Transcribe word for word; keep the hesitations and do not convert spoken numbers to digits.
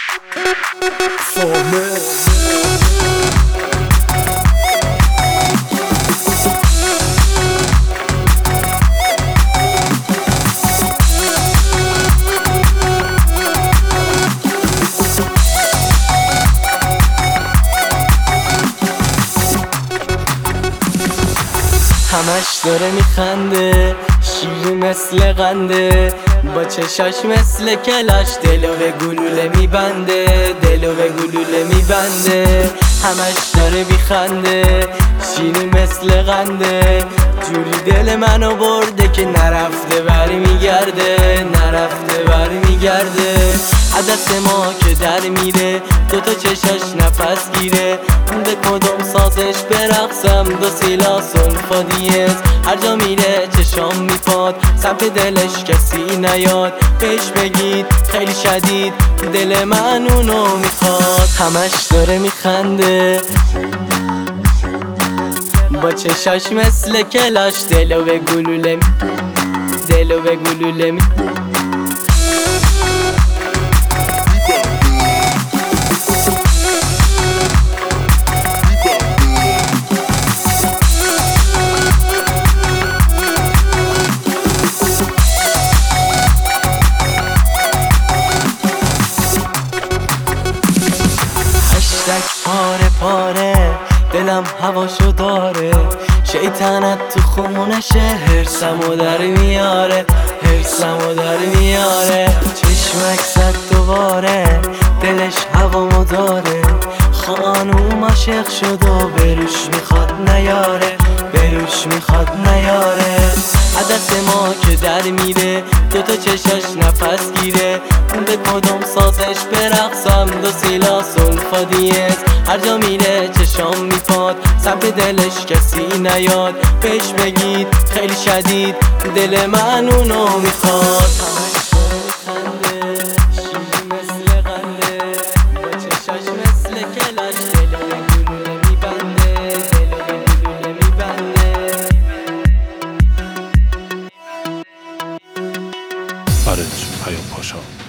فهمه همش داره میخنده، شیر مثل قنده، با چشاش مثل کلاش دلو به گلوله میبنده، دلو به گلوله میبنده. همش داره میخنده، شیر مثل قنده، جوری دل منو برده که نرفته بر میگرده، نرفته بر میگرده. عدس ما که در میره، دوتا چشاش نفس گیره، به کدوم سازش برقصم دو سیلا سلفادیز. هر جا میره چشام میپاد، سمت دلش کسی نیاد، بهش بگید خیلی شدید دل من اونو میخواد. همش داره میخنده، با چشاش مثل کلاش دلو به گلوله می دلو به گلوله می پاره پاره دلم هواشو داره، شیطنت تو خونشه هرسمو در میاره، هرسمو در میاره. چشمک زد دوباره دلش هوامو داره، خانوم عاشق شد و بروش میخواد نیاره، بروش میخواد نیاره. عدس ما که در میره، دوتا چشاش نفس گیره، به کدوم سازش برقصم دو سیلا سلفادیز. هر جا میره چشام میپاد، سمت دلش کسی نیاد، بهش بگید خیلی شدید دل من اونو میخواد. فرج پیام پاشا.